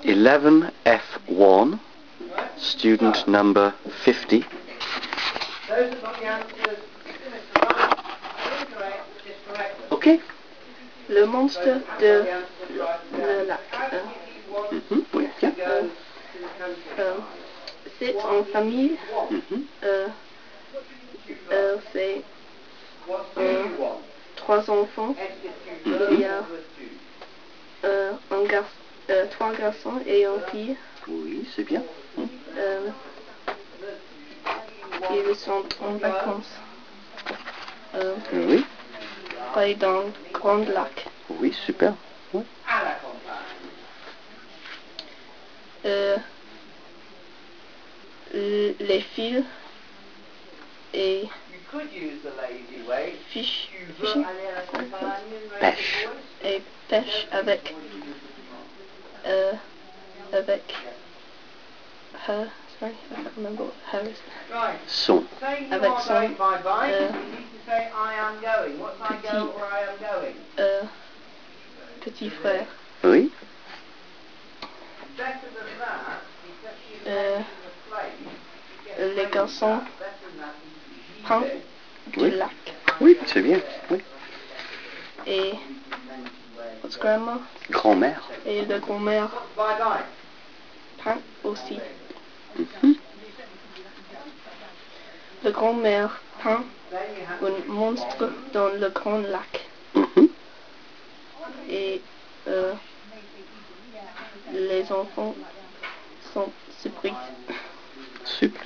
11F1, student number 50. Those have got the answers. Mr. Wright, incorrect, is correct. Ok. Le monstre de le lac. Oui, bien. C'est en famille. C'est trois enfants. Il y a trois garçons et une fille. Oui, c'est bien. Ils sont en vacances. Oui. Près d'un grand lac. Oui, super. Oui. Les fils et Pêche. et pêche avec her, sorry, I can't remember what her is. Son. Avec son petit frère. Oui. Les garçons prennent du lac. Oui, c'est bien. Oui. Et votre grandma Grand-mère. et la grand-mère prend aussi. La grand-mère prend un monstre dans le grand lac. Et les enfants sont surpris. Super.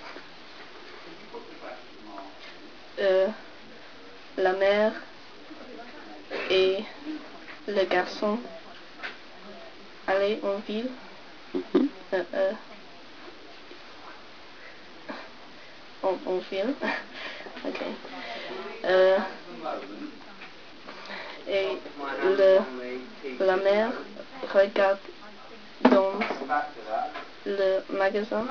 La mère et le garçon allaient en ville. En ville. Ok. Et la mère regarde dans le magasin.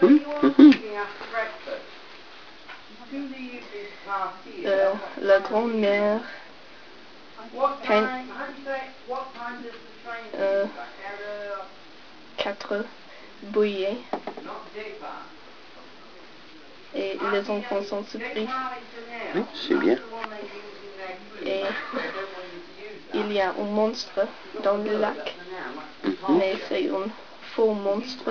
La grand-mère peint 4 bouillets et les enfants sont surpris. Oui, c'est bien. Et il y a un monstre dans le lac, mais c'est un faux monstre.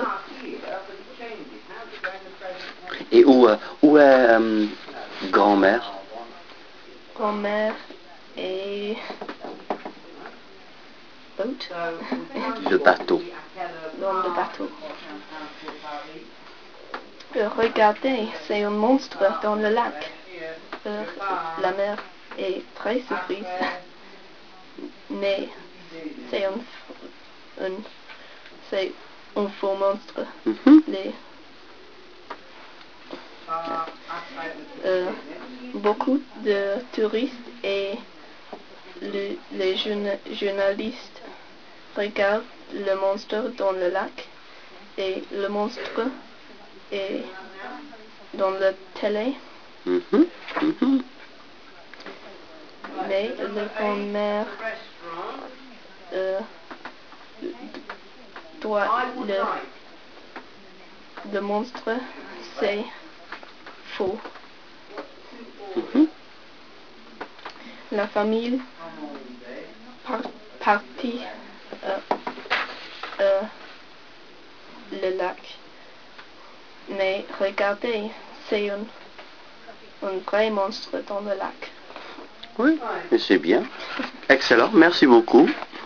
Et où est grand-mère? Grand-mère et boat. Le bateau. Dans le bateau. Regardez, c'est un monstre dans le lac. La mère est très surprise, mais c'est un faux monstre. Beaucoup de touristes et les journalistes regardent le monstre dans le lac et le monstre est dans la télé. Mais la grand-mère doit le monstre, c'est faux. La famille partit le lac. Mais regardez, c'est un vrai monstre dans le lac. Oui, c'est bien. Excellent, merci beaucoup.